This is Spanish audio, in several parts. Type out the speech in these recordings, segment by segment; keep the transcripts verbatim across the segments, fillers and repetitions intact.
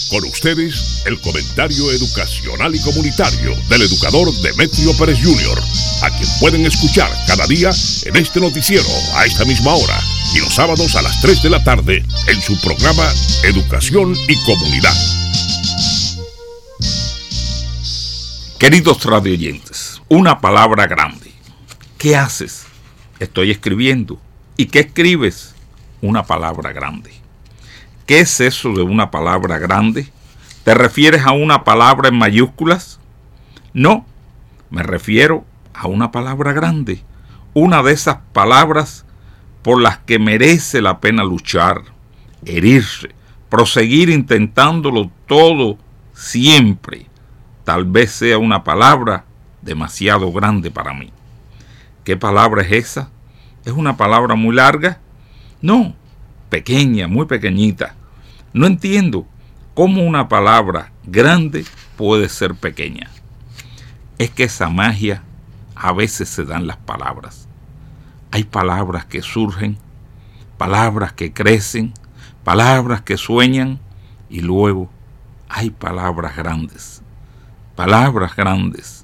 Con ustedes, el comentario educacional y comunitario del educador Demetrio Pérez junior, a quien pueden escuchar cada día en este noticiero a esta misma hora y los sábados a las tres de la tarde en su programa Educación y Comunidad. Queridos radioyentes, una palabra grande. ¿Qué haces? Estoy escribiendo. ¿Y qué escribes? Una palabra grande. ¿Qué es eso de una palabra grande? ¿Te refieres a una palabra en mayúsculas? No, me refiero a una palabra grande. Una de esas palabras por las que merece la pena luchar, herirse, proseguir intentándolo todo siempre. Tal vez sea una palabra demasiado grande para mí. ¿Qué palabra es esa? ¿Es una palabra muy larga? No, pequeña, muy pequeñita. No entiendo cómo una palabra grande puede ser pequeña. Es que esa magia a veces se da en las palabras. Hay palabras que surgen, palabras que crecen, palabras que sueñan, y luego hay palabras grandes. Palabras grandes.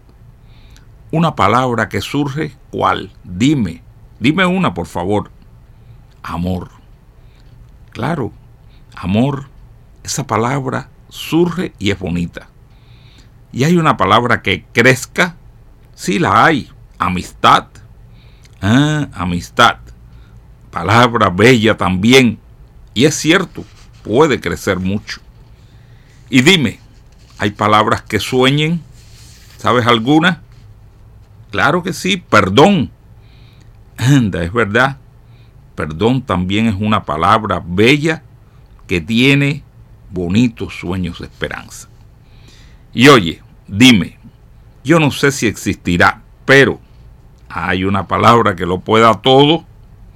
Una palabra que surge, ¿cuál? Dime, dime una, por favor. Amor. Claro, amor, esa palabra surge y es bonita. Y hay una palabra que crezca, sí la hay, amistad. Ah, amistad. Palabra bella también. Y es cierto, puede crecer mucho. Y dime, ¿hay palabras que sueñen? ¿Sabes alguna? Claro que sí, perdón. Anda, es verdad. Perdón también es una palabra bella que tiene bonitos sueños de esperanza. Y oye, dime, yo no sé si existirá, pero hay una palabra que lo pueda todo.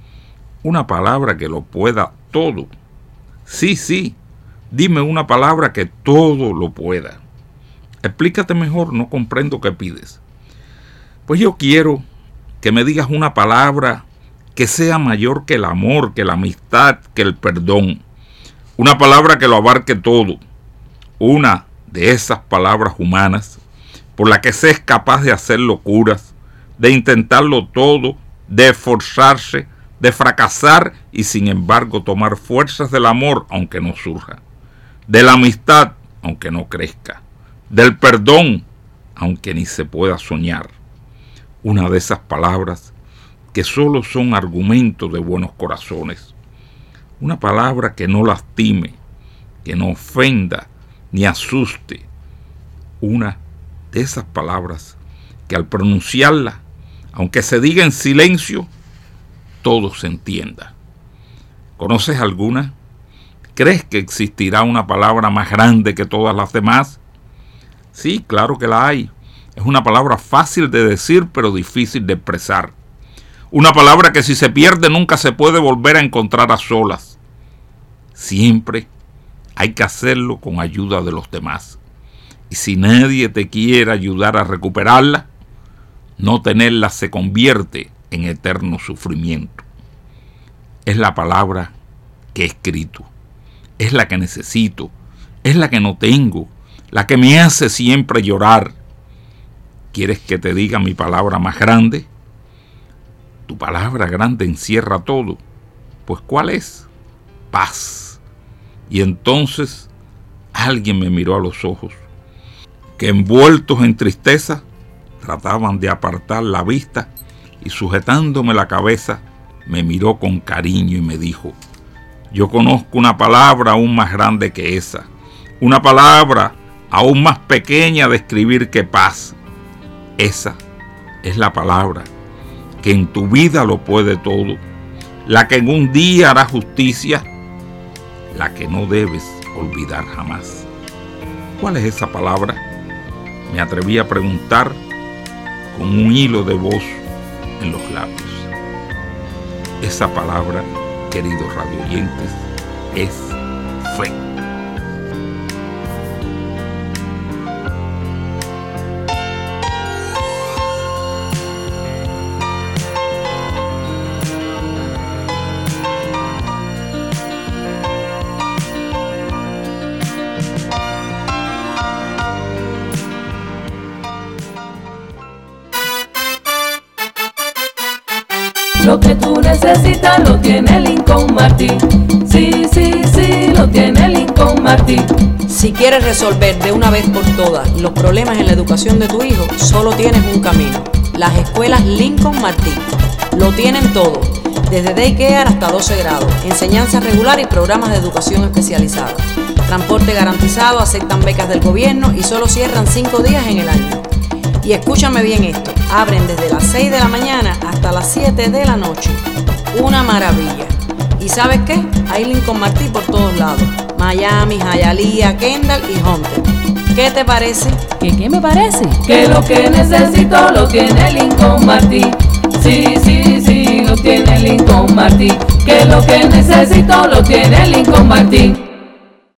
Una palabra que lo pueda todo. Sí, sí, dime una palabra que todo lo pueda. Explícate mejor, no comprendo qué pides. Pues yo quiero que me digas una palabra que sea mayor que el amor, que la amistad, que el perdón. Una palabra que lo abarque todo. Una de esas palabras humanas por la que se es capaz de hacer locuras, de intentarlo todo, de esforzarse, de fracasar y sin embargo tomar fuerzas del amor aunque no surja. De la amistad aunque no crezca. Del perdón aunque ni se pueda soñar. Una de esas palabras que solo son argumentos de buenos corazones. Una palabra que no lastime, que no ofenda, ni asuste. Una de esas palabras que al pronunciarla, aunque se diga en silencio, todo se entienda. ¿Conoces alguna? ¿Crees que existirá una palabra más grande que todas las demás? Sí, claro que la hay. Es una palabra fácil de decir, pero difícil de expresar. Una palabra que si se pierde nunca se puede volver a encontrar a solas. Siempre hay que hacerlo con ayuda de los demás. Y si nadie te quiere ayudar a recuperarla, no tenerla se convierte en eterno sufrimiento. Es la palabra que he escrito. Es la que necesito. Es la que no tengo. La que me hace siempre llorar. ¿Quieres que te diga mi palabra más grande? Tu palabra grande encierra todo. Pues ¿cuál es? Paz. Y entonces alguien me miró a los ojos, que envueltos en tristeza trataban de apartar la vista, y sujetándome la cabeza me miró con cariño y me dijo: yo conozco una palabra aún más grande que esa, una palabra aún más pequeña de escribir que paz. Esa es la palabra que en tu vida lo puede todo, la que en un día hará justicia, la que no debes olvidar jamás. ¿Cuál es esa palabra? Me atreví a preguntar con un hilo de voz en los labios. Esa palabra, queridos radioyentes, es fe. Lo que tú necesitas lo tiene Lincoln Martin. Sí, sí, sí, lo tiene Lincoln Martin. Si quieres resolver de una vez por todas los problemas en la educación de tu hijo, solo tienes un camino: las escuelas Lincoln Martin. Lo tienen todo, desde daycare hasta doce grados, enseñanza regular y programas de educación especializada. Transporte garantizado, aceptan becas del gobierno y solo cierran cinco días en el año. Y escúchame bien esto, abren desde las seis de la mañana hasta las siete de la noche. Una maravilla. ¿Y sabes qué? Hay Lincoln Martin por todos lados: Miami, Hialeah, Kendall y Hunter. ¿Qué te parece? ¿Qué, qué me parece? Que lo que necesito lo tiene Lincoln Martin. Sí, sí, sí, lo tiene Lincoln Martin. Que lo que necesito lo tiene Lincoln